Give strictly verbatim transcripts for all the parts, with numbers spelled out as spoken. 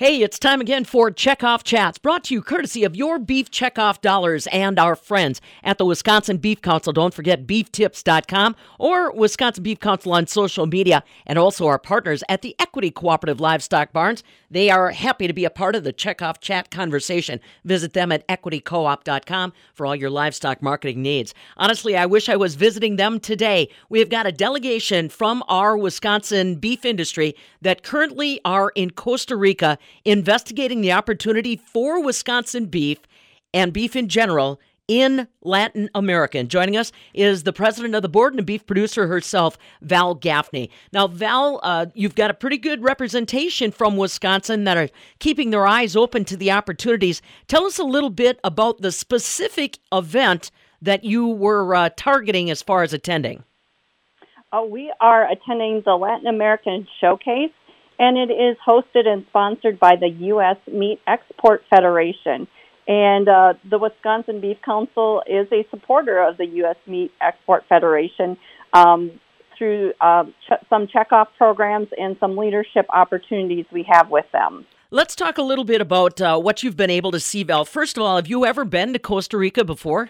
Hey, it's time again for Checkoff Chats, brought to you courtesy of your Beef Checkoff Dollars and our friends at the Wisconsin Beef Council. Don't forget beef tips dot com or Wisconsin Beef Council on social media, and also our partners at the Equity Cooperative Livestock Barns. They are happy to be a part of the Checkoff Chat conversation. Visit them at equity coop dot com for all your livestock marketing needs. Honestly, I wish I was visiting them today. We have got a delegation from our Wisconsin beef industry that currently are in Costa Rica investigating the opportunity for Wisconsin beef and beef in general in Latin America. And joining us is the president of the board and a beef producer herself, Val Gaffney. Now, Val, uh, you've got a pretty good representation from Wisconsin that are keeping their eyes open to the opportunities. Tell us a little bit about the specific event that you were uh, targeting as far as attending. Oh, we are attending the Latin American Showcase, and it is hosted and sponsored by the U S Meat Export Federation. And uh, the Wisconsin Beef Council is a supporter of the U S Meat Export Federation um, through uh, ch- some checkoff programs and some leadership opportunities we have with them. Let's talk a little bit about uh, what you've been able to see, Val. First of all, have you ever been to Costa Rica before?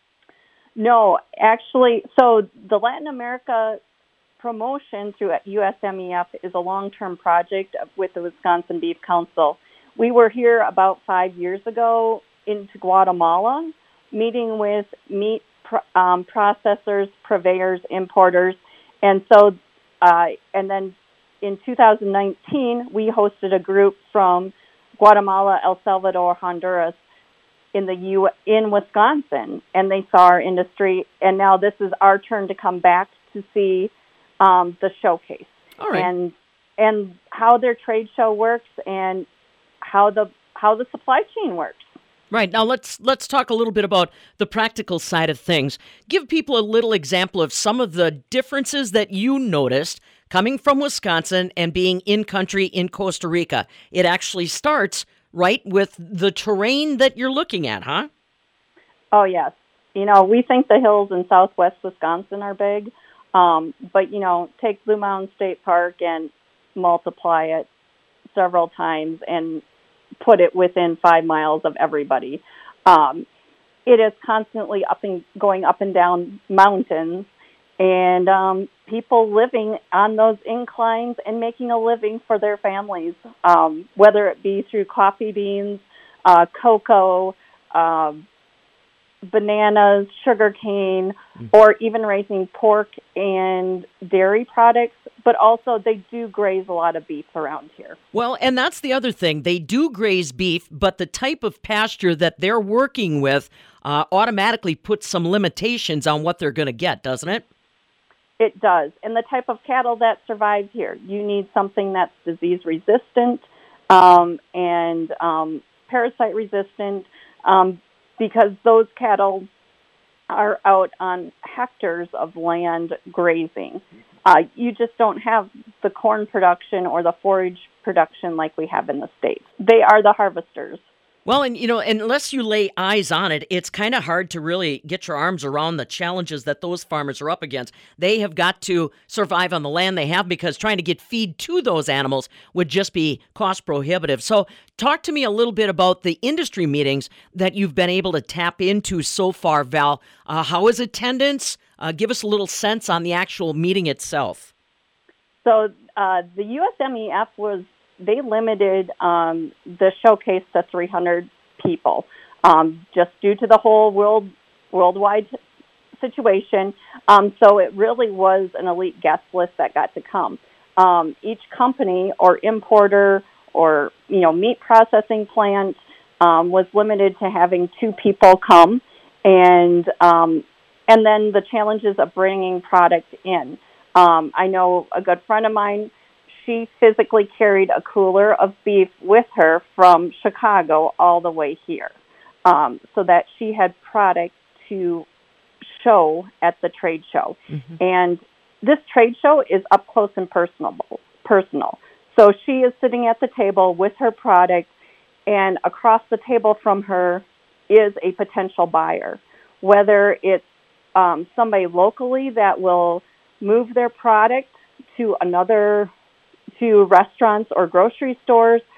No, actually, so the Latin America promotion through U S M E F is a long-term project with the Wisconsin Beef Council. We were here about five years ago into Guatemala, meeting with meat um, processors, purveyors, importers, and so, uh, and then in two thousand nineteen, we hosted a group from Guatemala, El Salvador, Honduras, in the U in Wisconsin, and they saw our industry, and now this is our turn to come back to see um, the showcase. All right. and and how their trade show works and how the how the supply chain works. Right. Now let's let's talk a little bit about the practical side of things. Give people a little example of some of the differences that you noticed coming from Wisconsin and being in country in Costa Rica. It actually starts right with the terrain that you're looking at, huh? Oh, yes. You know, we think the hills in southwest Wisconsin are big, um, but, you know, take Blue Mountain State Park and multiply it several times and put it within five miles of everybody. Um, it is constantly up and going up and down mountains, and um, people living on those inclines and making a living for their families, um, whether it be through coffee beans, uh, cocoa, uh, bananas, sugarcane, mm. or even raising pork and dairy products. But also they do graze a lot of beef around here. Well, and that's the other thing. They do graze beef, but the type of pasture that they're working with uh, automatically puts some limitations on what they're going to get, doesn't it? It does. And the type of cattle that survives here, you need something that's disease resistant um, and um, parasite resistant, um, because those cattle are out on hectares of land grazing. Uh, you just don't have the corn production or the forage production like we have in the States. They are the harvesters. Well, and, you know, unless you lay eyes on it, it's kind of hard to really get your arms around the challenges that those farmers are up against. They have got to survive on the land they have because trying to get feed to those animals would just be cost prohibitive. So talk to me a little bit about the industry meetings that you've been able to tap into so far, Val. Uh, how is attendance? Uh, give us a little sense on the actual meeting itself. So uh, the U S M E F was They limited um, the showcase to three hundred people, um, just due to the whole world worldwide situation. Um, so it really was an elite guest list that got to come. Um, each company or importer or you know meat processing plant um, was limited to having two people come, and um, and then the challenges of bringing product in. Um, I know a good friend of mine. She physically carried a cooler of beef with her from Chicago all the way here, um, so that she had product to show at the trade show. Mm-hmm. And this trade show is up close and personal. Personal. So she is sitting at the table with her product, and across the table from her is a potential buyer, whether it's um, somebody locally that will move their product to another to restaurants or grocery stores,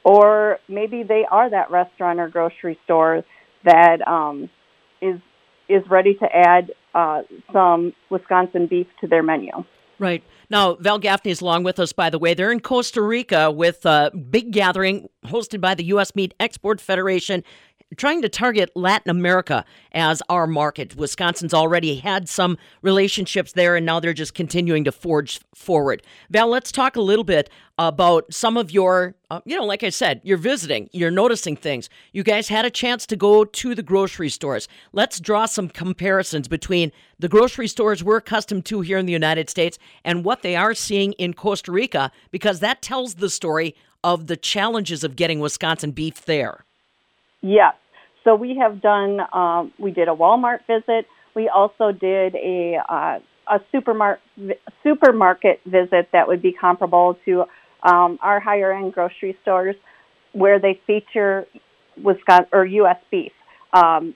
or maybe they are that restaurant or grocery store that um, is is ready to add uh, some Wisconsin beef to their menu. Right. Now, Val Gaffney is along with us, by the way. They're in Costa Rica with a big gathering hosted by the U S Meat Export Federation, trying to target Latin America as our market. Wisconsin's already had some relationships there, and now they're just continuing to forge forward. Val, let's talk a little bit about some of your, uh, you know, like I said, you're visiting, you're noticing things. You guys had a chance to go to the grocery stores. Let's draw some comparisons between the grocery stores we're accustomed to here in the United States and what they are seeing in Costa Rica, because that tells the story of the challenges of getting Wisconsin beef there. Yes. So we have done, um, we did a Walmart visit. We also did a uh, a supermarket supermarket visit that would be comparable to um, our higher end grocery stores, where they feature Wisconsin or U S beef, um,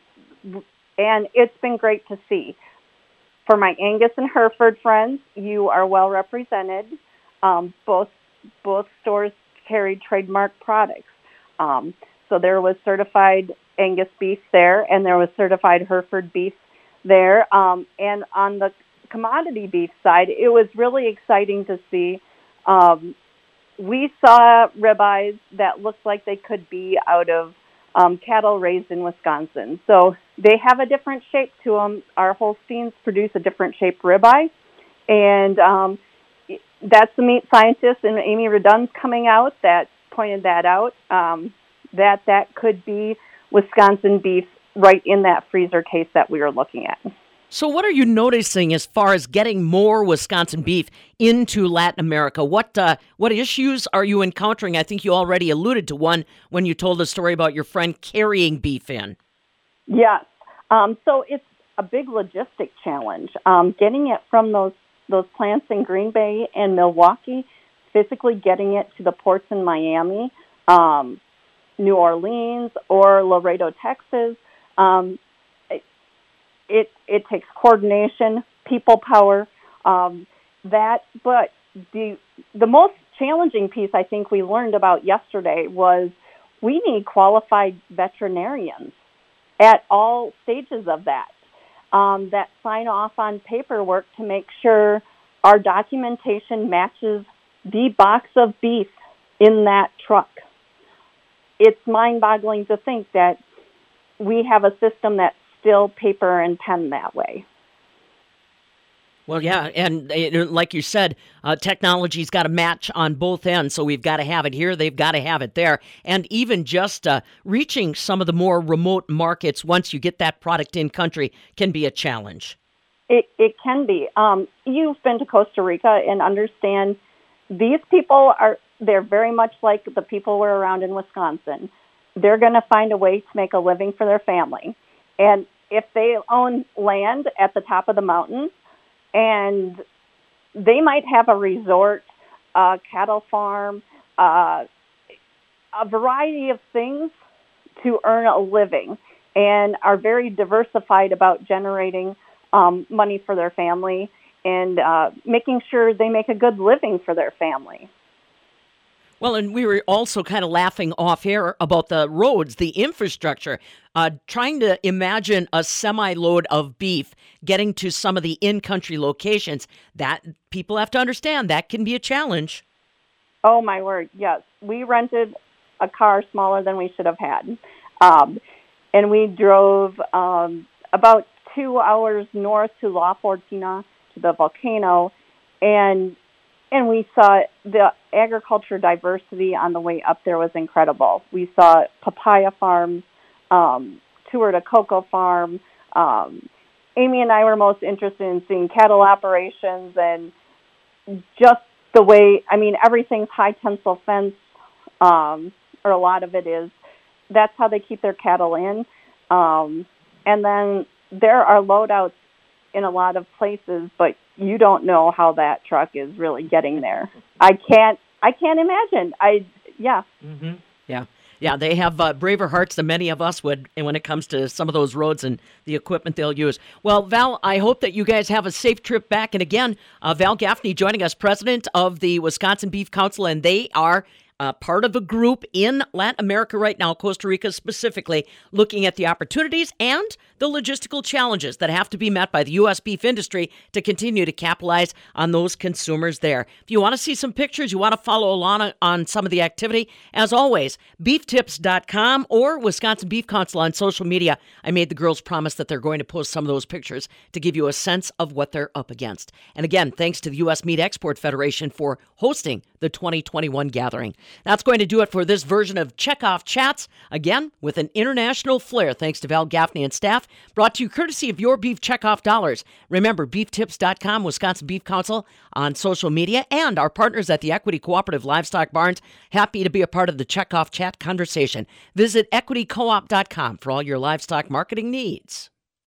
and it's been great to see. For my Angus and Hereford friends, you are well represented. Um, both both stores carried trademark products. Um, So there was certified Angus beef there, and there was certified Hereford beef there. Um, and on the commodity beef side, it was really exciting to see. Um, we saw ribeyes that looked like they could be out of um, cattle raised in Wisconsin. So they have a different shape to them. Our Holsteins produce a different shaped ribeye, and um, that's the meat scientist, and Amy Redun's coming out that pointed that out. Um, that that could be Wisconsin beef right in that freezer case that we were looking at. So what are you noticing as far as getting more Wisconsin beef into Latin America? What uh, what issues are you encountering? I think you already alluded to one when you told the story about your friend carrying beef in. Yes. Um, so it's a big logistic challenge. Um, getting it from those, those plants in Green Bay and Milwaukee, physically getting it to the ports in Miami, um, New Orleans, or Laredo, Texas. Um, it, it it takes coordination, people power, um, that. But the the most challenging piece I think we learned about yesterday was we need qualified veterinarians at all stages of that, um, that sign off on paperwork to make sure our documentation matches the box of beef in that truck. It's mind-boggling to think that we have a system that's still paper and pen that way. Well, yeah, and uh, like you said, uh, technology's got to match on both ends, so we've got to have it here, they've got to have it there. And even just uh, reaching some of the more remote markets once you get that product in country can be a challenge. It, it can be. Um, you've been to Costa Rica and understand these people are, they're very much like the people we're around in Wisconsin. They're going to find a way to make a living for their family. And if they own land at the top of the mountain, and they might have a resort, a cattle farm, uh, a variety of things to earn a living, and are very diversified about generating um, money for their family and uh, making sure they make a good living for their family. Well, and we were also kind of laughing off air about the roads, the infrastructure, uh, trying to imagine a semi-load of beef getting to some of the in-country locations. That people have to understand that can be a challenge. Oh, my word, yes. We rented a car smaller than we should have had. Um, and we drove um, about two hours north to La Fortuna, to the volcano, and And we saw the agriculture diversity on the way up there was incredible. We saw papaya farms, um, toured a cocoa farm. Um, Amy and I were most interested in seeing cattle operations and just the way, I mean, everything's high tensile fence, um, or a lot of it is. That's how they keep their cattle in. Um, and then there are loadouts in a lot of places, but you don't know how that truck is really getting there. I can't, I can't imagine. I, yeah. Mm-hmm. Yeah. Yeah. They have uh, braver hearts than many of us would when it comes to some of those roads and the equipment they'll use. Well, Val, I hope that you guys have a safe trip back. And again, uh, Val Gaffney joining us, president of the Wisconsin Beef Council, and they are uh, part of a group in Latin America right now, Costa Rica specifically, looking at the opportunities and the logistical challenges that have to be met by the U S beef industry to continue to capitalize on those consumers there. If you want to see some pictures, you want to follow along on some of the activity, as always, beef tips dot com or Wisconsin Beef Council on social media. I made the girls promise that they're going to post some of those pictures to give you a sense of what they're up against. And again, thanks to the U S Meat Export Federation for hosting the twenty twenty-one gathering. That's going to do it for this version of Checkoff Chats, again, with an international flair, thanks to Val Gaffney and staff, brought to you courtesy of Your Beef Checkoff Dollars. Remember, beef tips dot com, Wisconsin Beef Council on social media, and our partners at the Equity Cooperative Livestock Barns, happy to be a part of the Checkoff Chat conversation. Visit equity co op dot com for all your livestock marketing needs.